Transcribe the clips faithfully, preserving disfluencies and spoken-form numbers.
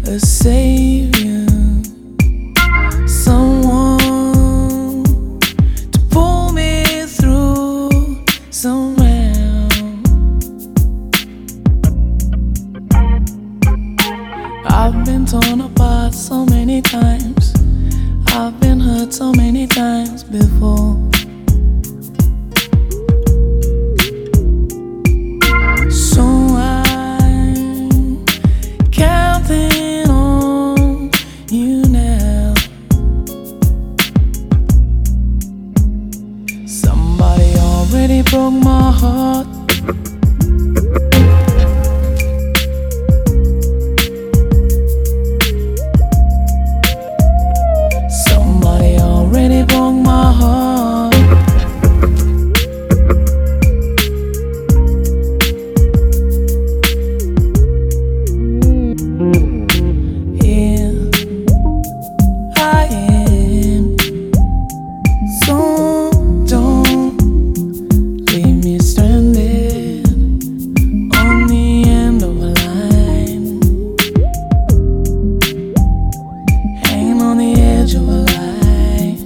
a savior, someone to pull me through somehow. I've been torn apart so many times, I've been hurt so many times before. So I'm counting on you now. Somebody already broke my heart. Somebody already broke my heart. Here I am. So don't leave me stranded on the end of a line, hanging on the edge of a line.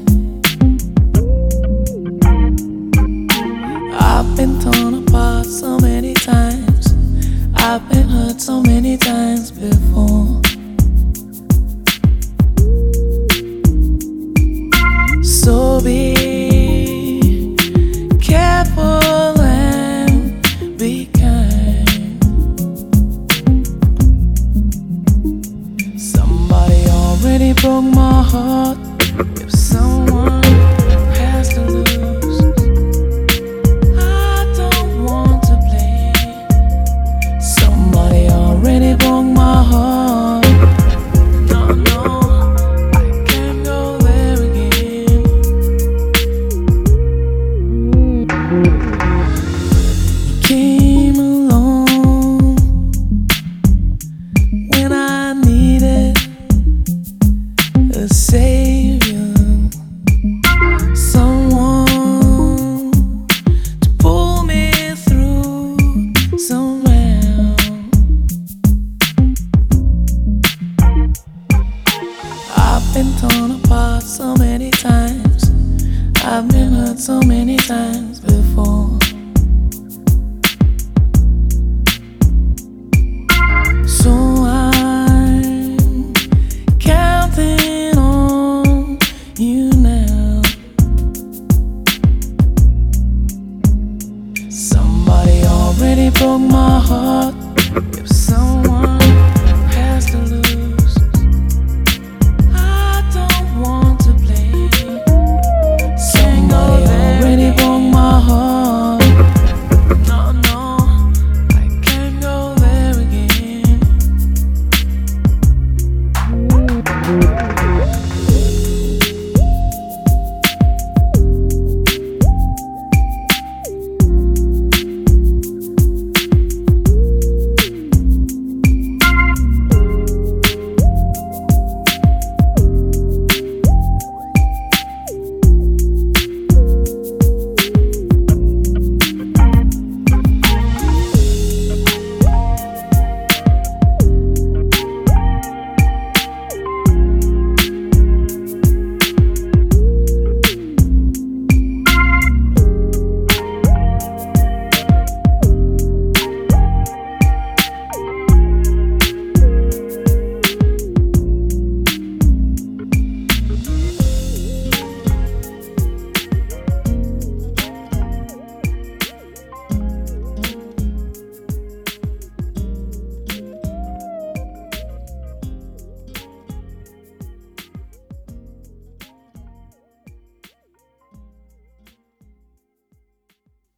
I've been torn apart so many times, I've been hurt so many times before. So be